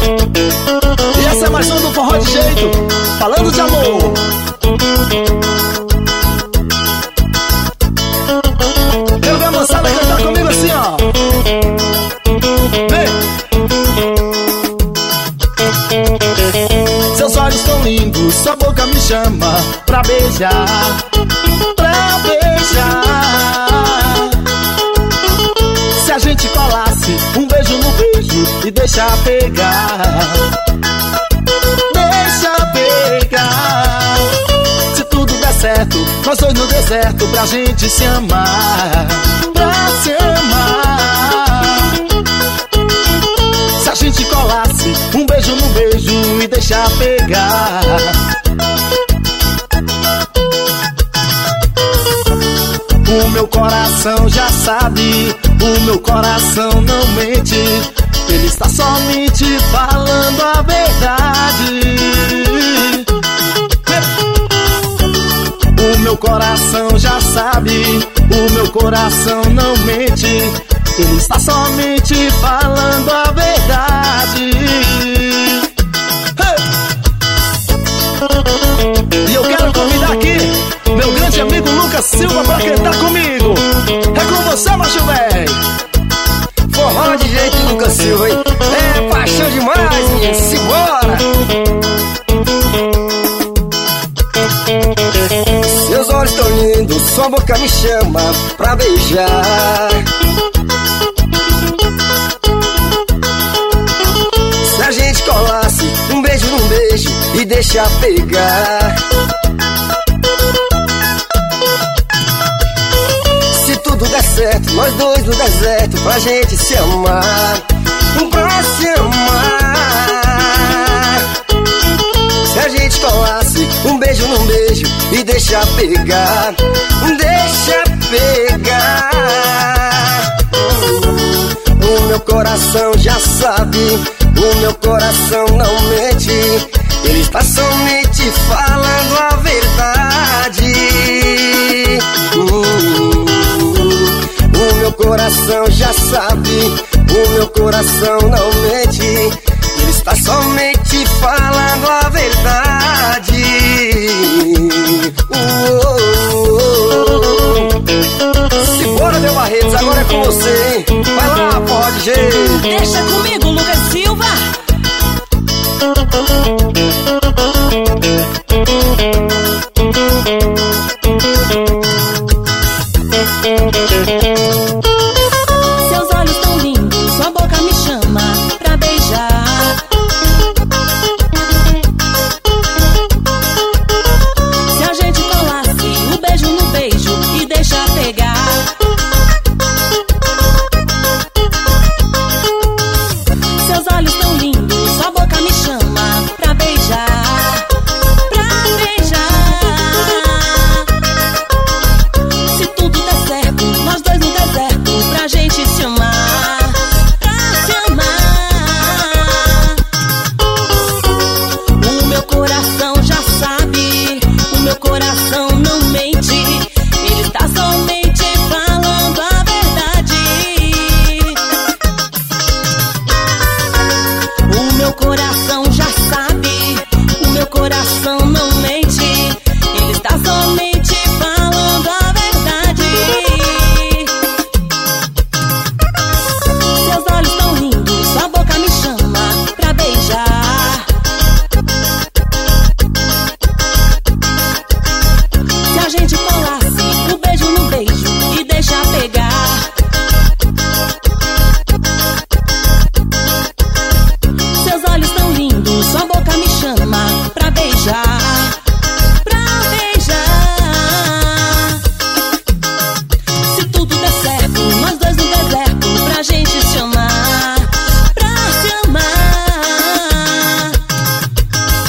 E essa é mais um do Forró de Jeito, falando de amor. Quero ver a moçada cantar comigo assim, ó. Vem! Seus olhos tão lindos, sua boca me chama pra beijar, pra beijar. Se a gente colasse um beijo no beijo e deixar pegar, deixa pegar. Se tudo der certo, nós dois no deserto pra gente se amar, pra se amar. Se a gente colasse um beijo no beijo e deixar pegar, o meu coração já sabe, o meu coração não mente, ele está somente falando a verdade. O meu coração já sabe, o meu coração não mente, ele está somente falando a verdade. E eu quero convidar aqui meu grande amigo Lucas Silva pra cantar comigo. É com você, macho véi. Forró de Jeito, Lucas Silva, hein? É paixão demais, menino, simbora! Seus olhos tão lindos, sua boca me chama pra beijar. Se a gente colasse um beijo num beijo e deixar pegar, se tudo der certo, nós dois no deserto pra gente se amar, pra se amar. Se a gente colasse um beijo num beijo e deixar pegar, deixa pegar. O meu coração já sabe, o meu coração não mente, ele está somente falando a verdade. O meu coração já sabe, o meu coração não mente, ele está somente falando a verdade. Simbora, meu Barretos, agora é com você, hein? Vai lá, Forró de Jeito. Deixa comigo, Lucas Silva. Seus olhos tão lindos, sua boca me chama pra beijar. Se a gente colasse um beijo no beijo e deixar pegar, seus olhos tão lindos, sua boca me chama pra beijar, pra beijar. Se tudo der certo, nós dois no deserto pra gente se amar, pra se amar. O meu coração já sabe, o meu coração não mente, ele está somente falando a verdade. O meu coração já sabe, o meu coração não mente, ele está somente falando a verdade. Seus olhos tão lindos, sua boca me chama pra beijar. Se a gente colasse